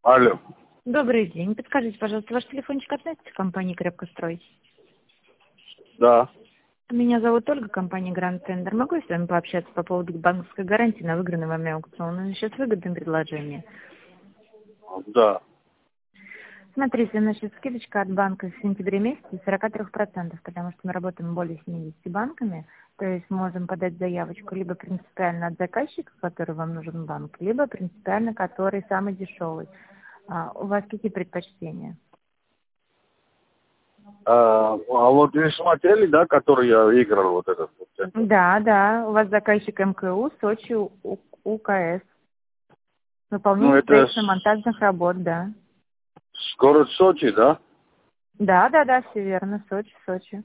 Алло. Добрый день. Подскажите, пожалуйста, ваш телефончик относится к компании «Крепкострой»? Да. Меня зовут Ольга, компания «Гранд Тендер». Могу я с вами пообщаться по поводу банковской гарантии на выигранный вами аукцион? У нас сейчас выгодное предложение. Да. Смотрите, у нас сейчас скидочка от банка в сентябре месяце 43%, потому что мы работаем более 70 банками. То есть можем подать заявочку либо принципиально от заказчика, который вам нужен банк, либо принципиально, который самый дешевый. У вас какие предпочтения? А вот вы смотрели, да, который я выиграл вот этот вот центр? Да, у вас заказчик МКУ, Сочи, УКС. Ну, Выполнение это строительно-монтажных работ, да. город Сочи, да? Да, все верно, Сочи.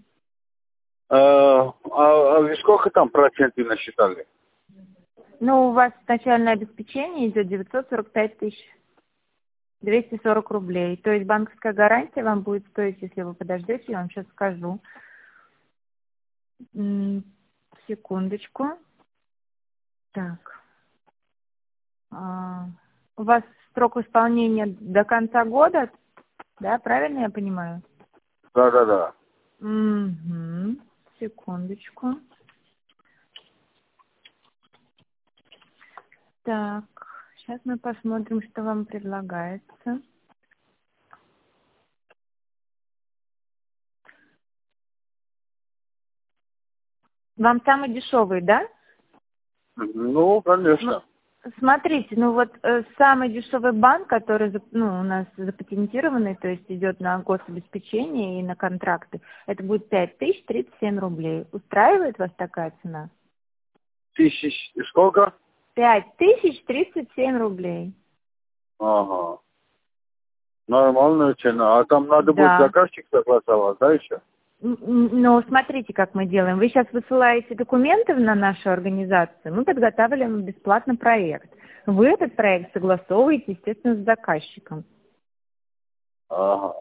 А вы сколько там процентов насчитали? Ну, у вас начальное обеспечение идет 945 тысяч 240 рублей. То есть банковская гарантия вам будет стоить, если вы подождете, я вам сейчас скажу. Секундочку. Так. У вас срок исполнения до конца года, да, правильно я понимаю? Да. Угу. Секундочку. Так, сейчас мы посмотрим, что вам предлагается. Вам самый дешевый, да? Ну, конечно. Смотрите, самый дешевый банк, который у нас запатентированный, то есть идет на гособеспечение и на контракты, это будет 5037 рублей. Устраивает вас такая цена? Тысяч сколько? 5037 рублей. Ага. Нормальная цена. А там надо будет Да. заказчик согласовать, да, еще? Ну, смотрите, как мы делаем. Вы сейчас высылаете документы на нашу организацию, мы подготавливаем бесплатно проект. Вы этот проект согласовываете, естественно, с заказчиком. Ага.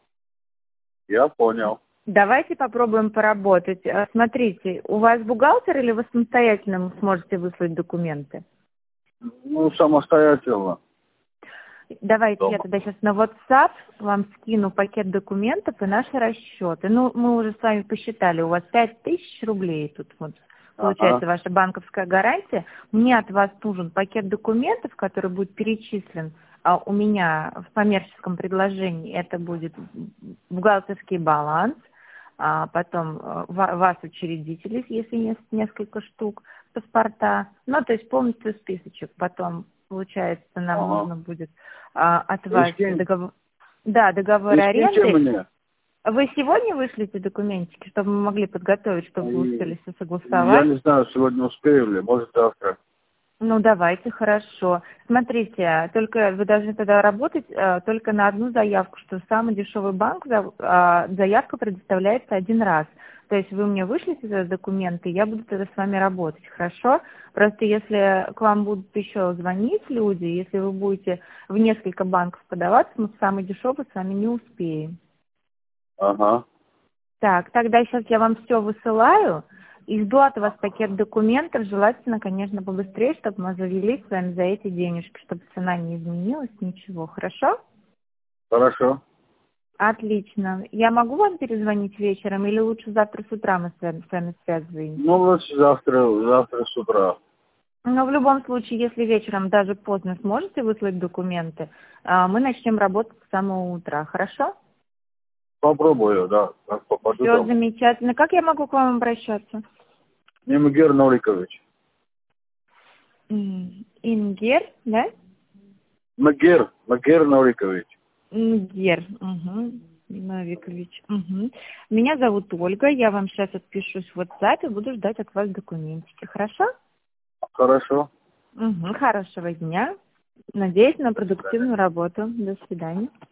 Я понял. Давайте попробуем поработать. Смотрите, у вас бухгалтер или вы самостоятельно сможете выслать документы? Ну, самостоятельно. Давайте Дома. я тогда сейчас на WhatsApp вам скину пакет документов и наши расчеты. Ну, мы уже с вами посчитали, у вас 5000 рублей тут вот получается ваша банковская гарантия. Мне от вас нужен пакет документов, который будет перечислен. А у меня в коммерческом предложении это будет бухгалтерский баланс, а потом вас учредителей, если есть несколько штук, паспорта, ну, то есть полностью списочек. Потом, получается, нам нужно будет от вас договор аренды. Мне. Вы сегодня вышлите документики, чтобы мы могли подготовить, чтобы вы успели все Я согласовать? не знаю, сегодня успею ли, может завтра. Ну, давайте, хорошо. Смотрите, только вы должны тогда работать только на одну заявку, что самый дешевый банк, заявка предоставляется один раз. То есть вы мне вышлите документы, я буду тогда с вами работать, хорошо? Просто если к вам будут еще звонить люди, если вы будете в несколько банков подаваться, мы в самый дешевый с вами не успеем. Ага. Так, тогда сейчас я вам все высылаю и жду от вас пакет документов. Желательно, конечно, побыстрее, чтобы мы завели с вами за эти денежки, чтобы цена не изменилась, ничего. Хорошо? Хорошо. Отлично. Я могу вам перезвонить вечером или лучше завтра с утра мы с вами связываемся? Ну, лучше завтра с утра. Но в любом случае, если вечером даже поздно сможете выслать документы, мы начнем работать с самого утра. Хорошо? Попробую, да, как попаду Все домой. замечательно. Как я могу к вам обращаться? Имгер Ноликович. Ингер, да? Магер Ноликович. Ингер, угу. Новикович. Угу. Меня зовут Ольга, я вам сейчас отпишусь в WhatsApp и буду ждать от вас документики. Хорошо? Хорошо. Угу. Хорошего дня. Надеюсь на продуктивную работу. До свидания.